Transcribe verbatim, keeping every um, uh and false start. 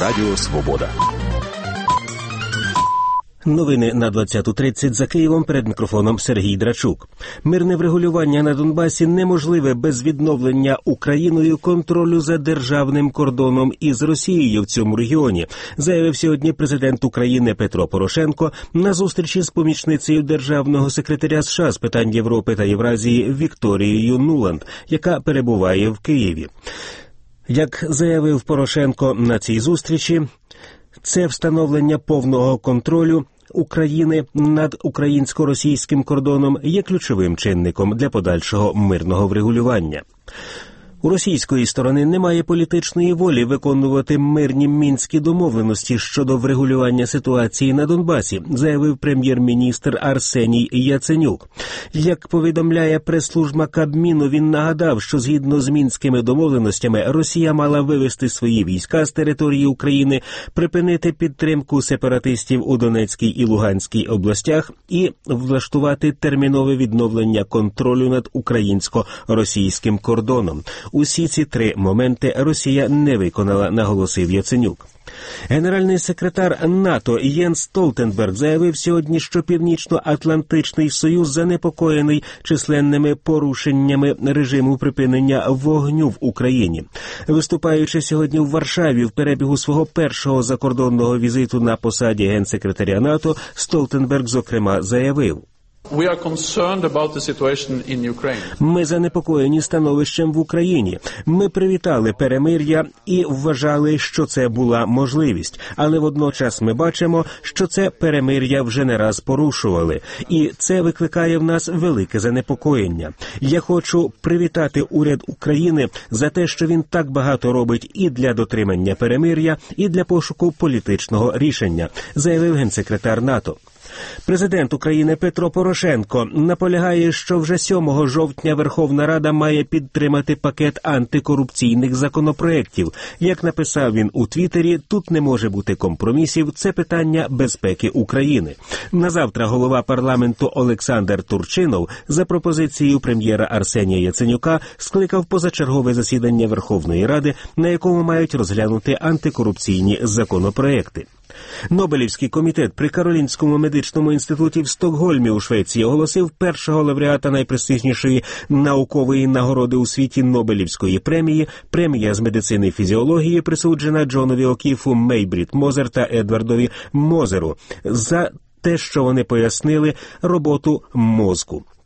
Радіо Свобода. Новини на двадцяту тридцять за Києвом, перед мікрофоном Сергій Драчук. Мирне врегулювання на Донбасі неможливе без відновлення Україною контролю за державним кордоном із Росією в цьому регіоні, заявив сьогодні президент України Петро Порошенко на зустрічі з помічницею державного секретаря США з питань Європи та Євразії Вікторією Нуланд, яка перебуває в Києві. Як заявив Порошенко на цій зустрічі, це встановлення повного контролю України над українсько-російським кордоном є ключовим чинником для подальшого мирного врегулювання. У російської сторони немає політичної волі виконувати мирні мінські домовленості щодо врегулювання ситуації на Донбасі, заявив прем'єр-міністр Арсеній Яценюк. Як повідомляє прес-служба Кабміну, він нагадав, що згідно з мінськими домовленостями Росія мала вивести свої війська з території України, припинити підтримку сепаратистів у Донецькій і Луганській областях і влаштувати термінове відновлення контролю над українсько-російським кордоном. Усі ці три моменти Росія не виконала, наголосив Яценюк. Генеральний секретар НАТО Єнс Столтенберг заявив сьогодні, що Північно-Атлантичний Союз занепокоєний численними порушеннями режиму припинення вогню в Україні. Виступаючи сьогодні в Варшаві в перебігу свого першого закордонного візиту на посаді генсекретаря НАТО, Столтенберг, зокрема, заявив: Ми занепокоєні становищем в Україні. Ми привітали перемир'я і вважали, що це була можливість. Але водночас ми бачимо, що це перемир'я вже не раз порушували. І це викликає в нас велике занепокоєння. Я хочу привітати уряд України за те, що він так багато робить і для дотримання перемир'я, і для пошуку політичного рішення, заявив генсекретар НАТО. Президент України Петро Порошенко наполягає, що вже сьомого жовтня Верховна Рада має підтримати пакет антикорупційних законопроєктів. Як написав він у Твіттері, тут не може бути компромісів, це питання безпеки України. Назавтра голова парламенту Олександр Турчинов за пропозицією прем'єра Арсенія Яценюка скликав позачергове засідання Верховної Ради, на якому мають розглянути антикорупційні законопроєкти. Нобелівський комітет при Каролінському медичному інституті в Стокгольмі у Швеції оголосив першого лауреата найпрестижнішої наукової нагороди у світі Нобелівської премії. Премія з медицини і фізіології присуджена Джонові Окіфу, Мейбрід Мозер та Едвардові Мозеру за те, що вони пояснили роботу мозку.